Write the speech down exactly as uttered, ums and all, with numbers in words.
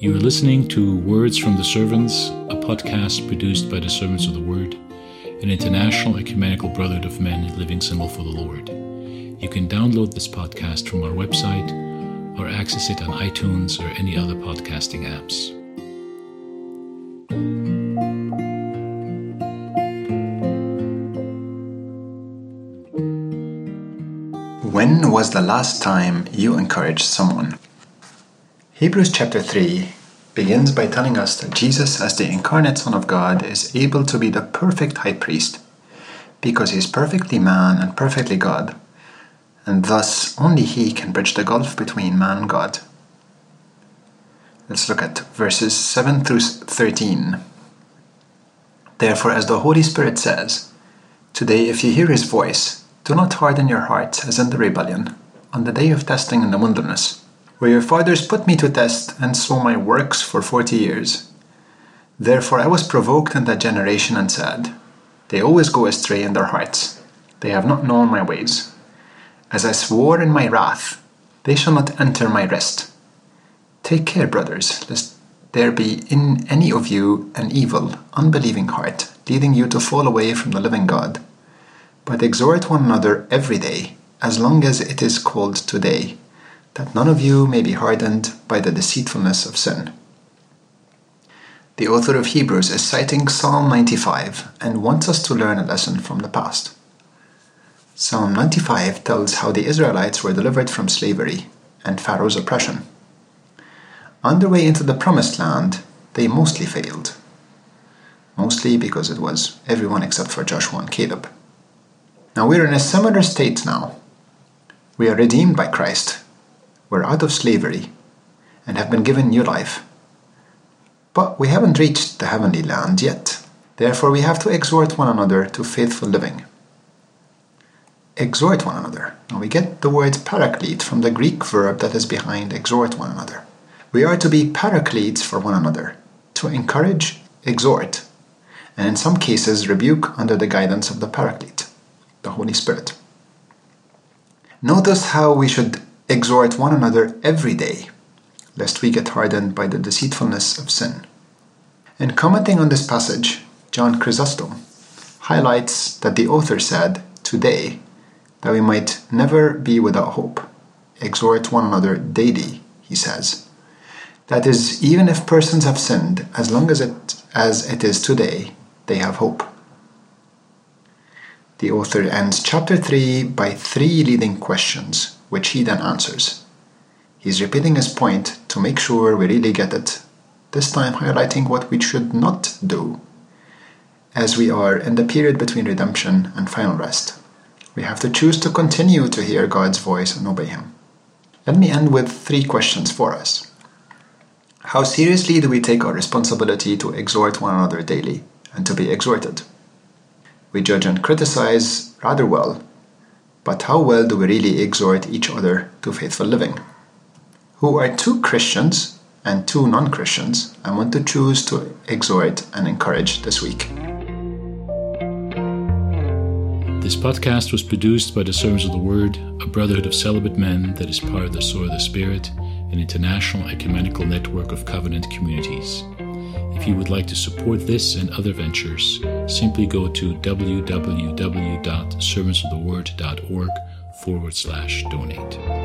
You are listening to Words from the Servants, a podcast produced by the Servants of the Word, an international ecumenical brotherhood of men living single for the Lord. You can download this podcast from our website or access it on iTunes or any other podcasting apps. When was the last time you encouraged someone? Hebrews chapter three begins by telling us that Jesus, as the incarnate Son of God, is able to be the perfect high priest because he is perfectly man and perfectly God, and thus only he can bridge the gulf between man and God. Let's look at verses seven through thirteen. Therefore, as the Holy Spirit says, today if you hear his voice, do not harden your hearts as in the rebellion, on the day of testing in the wilderness, where your fathers put me to test and saw my works for forty years. Therefore I was provoked in that generation and said, they always go astray in their hearts. They have not known my ways. As I swore in my wrath, they shall not enter my rest. Take care, brothers, lest there be in any of you an evil, unbelieving heart, leading you to fall away from the living God. But exhort one another every day, as long as it is called today, that none of you may be hardened by the deceitfulness of sin. The author of Hebrews is citing Psalm ninety-five and wants us to learn a lesson from the past. Psalm ninety-five tells how the Israelites were delivered from slavery and Pharaoh's oppression. On their way into the promised land, they mostly failed. Mostly because it was everyone except for Joshua and Caleb. Now we're in a similar state now. We are redeemed by Christ. We're out of slavery and have been given new life. But we haven't reached the heavenly land yet. Therefore we have to exhort one another to faithful living. Exhort one another. Now we get the word paraclete from the Greek verb that is behind exhort one another. We are to be paracletes for one another, to encourage, exhort, and in some cases rebuke under the guidance of the paraclete, the Holy Spirit. Notice how we should exhort one another every day, lest we get hardened by the deceitfulness of sin. In commenting on this passage, John Chrysostom highlights that the author said, today, that we might never be without hope. Exhort one another daily, he says. That is, even if persons have sinned, as long as it, as it is today, they have hope. The author ends chapter three by three leading questions, which he then answers. He's repeating his point to make sure we really get it, this time highlighting what we should not do, as we are in the period between redemption and final rest. We have to choose to continue to hear God's voice and obey him. Let me end with three questions for us. How seriously do we take our responsibility to exhort one another daily and to be exhorted? We judge and criticize rather well, but how well do we really exhort each other to faithful living? Who are two Christians and two non-Christians and want to choose to exhort and encourage this week? This podcast was produced by the Servants of the Word, a brotherhood of celibate men that is part of the Sword of the Spirit, an international ecumenical network of covenant communities. If you would like to support this and other ventures, simply go to w w w dot servants of the word dot org forward slash donate.